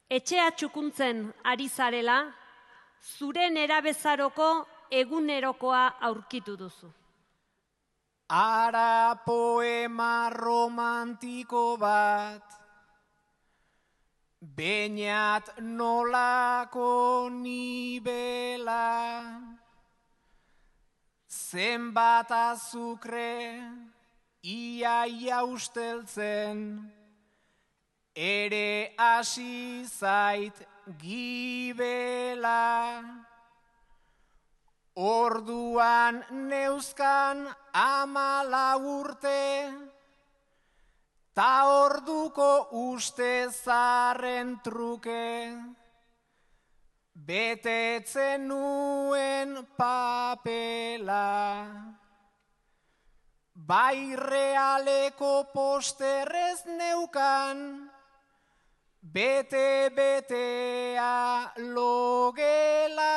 etxea txukuntzen ari zarela, zure nerabezaroko egunerokoa aurkitu duzu. Ara poema romantiko bat, bainat nolako nibela, zenbat azukre ia usteltzen, ere hasi zait gibela. Orduan neuzkan 14 urte, ta orduko uste zarren truke, betetzen nuen papela. Bai realeko posterrez neukan, bete-betea logela.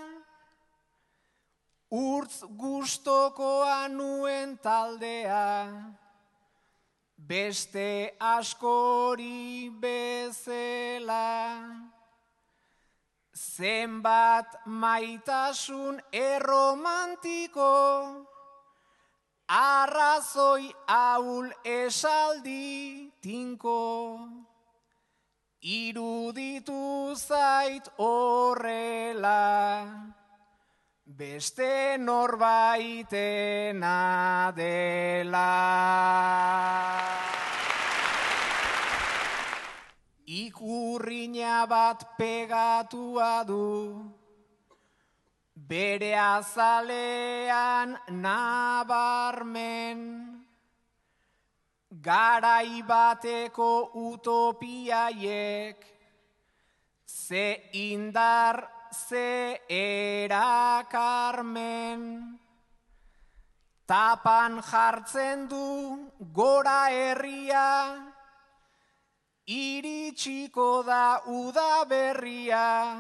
Urtz gustokoa nuen taldea, beste askori bezela. Zenbat maitasun erromantiko, arrazoi ahul esaldi tinko, iruditu zait horrela. Beste norbaitena dela. Ikurriña bat pegatua du, bere azalean nabarmen, garai bateko utopiaiek, ze indar ze erakarmen, tapan jartzen du gora herria, iritsiko da udaberria,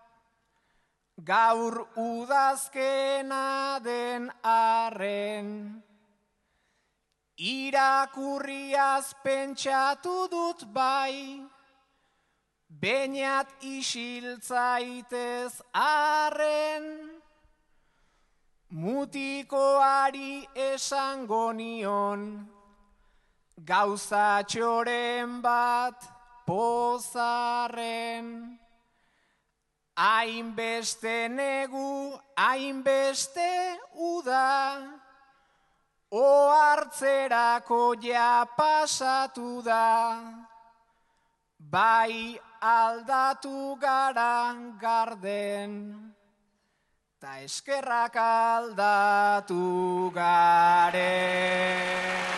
gaur udazkena den arren. Irakurriaz pentsatu dut bai, bainat isiltzaitez arren, mutikoari esango nion, gauzatxoren bat pozarren. Hainbeste negu, hainbeste uda, ohartzerako ja pasatu da, bai aldatu gara garden, ta eskerrak aldatu garen.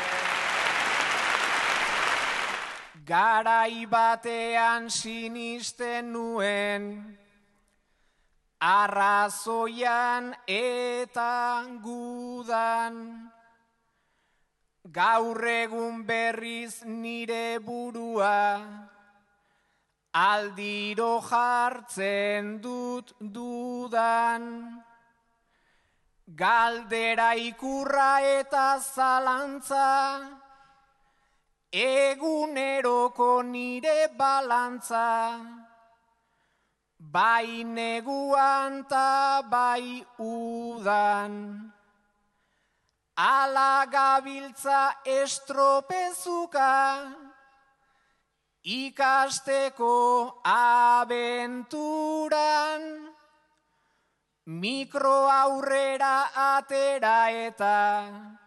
Garai batean sinisten nuen, arrazoian eta gudan, gaur egun berriz nire burua, aldiro jartzen dut dudan. Galdera ikurra eta zalantza, eguneroko nire balantza, bai neguan ta bai udan. Ala gabiltza estropezuka, ikasteko abenturan, mikro aurrera atera eta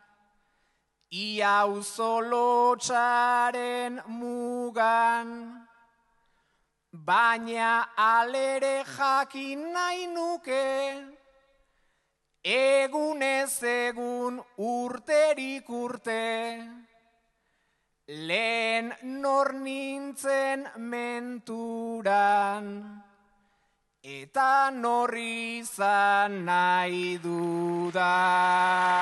ia auzolotsaren mugan. Baina alere jakin nahi nuke, egunez egun urterik urte, lehen nor nintzen menturan, eta nor izan nahi dudan.